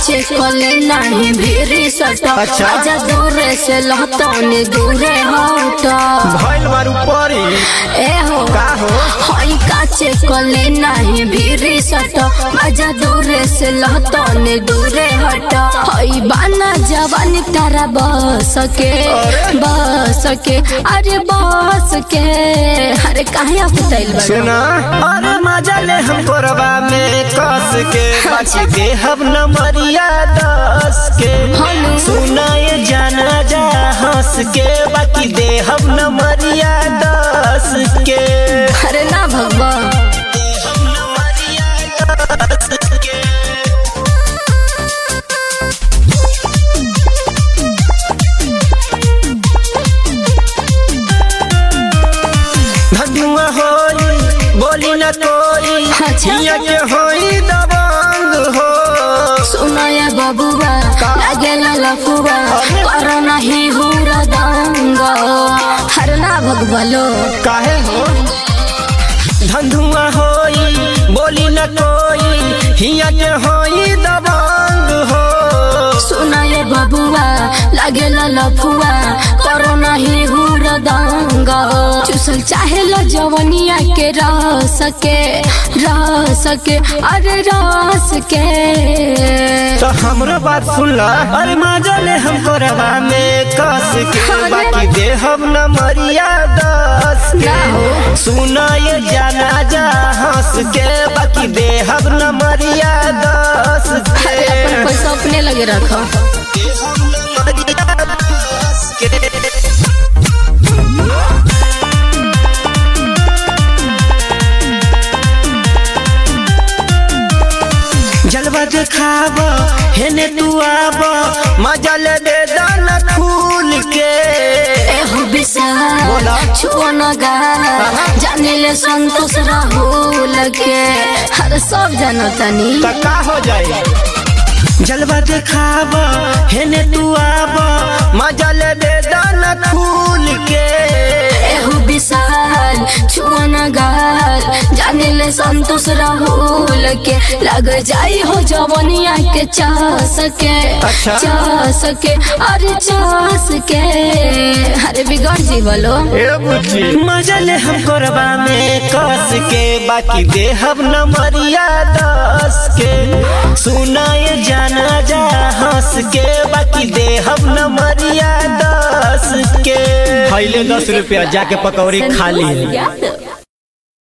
काचे कोले नहीं भीरी सटा अच्छा। आजा दूरे से लहतानी दूरे हटा भइल बारू परी ए हो का हो हई काचे कोले नहीं भीरी सटा आजा दूरे से लहतानी दूरे हटा हई बाना जवानी तारा बस के अरे बस के अरे काहे आपतैल बा सुना अरे मजा ले हम कोरबा में कस के बाकी देहब नमरिया 10 के सुना ये जाना जा हंस के बाकी देहब नमरिया 10 के अरे ना भगवा देहब नमरिया 10 के धनुआ होई बोली न कोई अच्छा। हिया के होई दबंग हो सुनाया बबुआ लागेला लफुआ पर नहीं हुरा दंगा हर ना भगवलो काहे हो धनुआ होई बोली न कोई हिया के होई दबंग हो सुनाया बबुआ लागेला लफुआ पर नहीं हुरा दंगा चुसल चाहे लो जवनिया के रस के अरे रस के तो हमरो बात सुन ला अरे मजा ले हम कोरबा में कस के बाकी देहब नमरिया 10 के सुना ये जाना जा हंस के बाकी देहब नमरिया 10 के अरे अपन पैसा अपने लगे रखो देहब नमरिया 10 के जलवा दिखाब हेने तू आब मजा ले दे दाना खूल के एहो विशाल बोला। छुओ न जाने ले संतोष राहुल के हर सब जानो तनी का हो जाए जलवा दिखाब हेने तू आब मजा ले दे दाना खूल के एहो विशाल छुओ न जाने ले संतोष राहुल के लग जाई हो जवनिया के चास के अच्छा। चास के अरे चास के अरे बिगड़ जी बोलो मजा ले हम कोरबा में कस के बाकी देहब नमरिया 10 के सुना ये जाना जा हंस के बाकी देहब नमरिया 10 के 10 रुपया जाके पकौड़ी खा ली।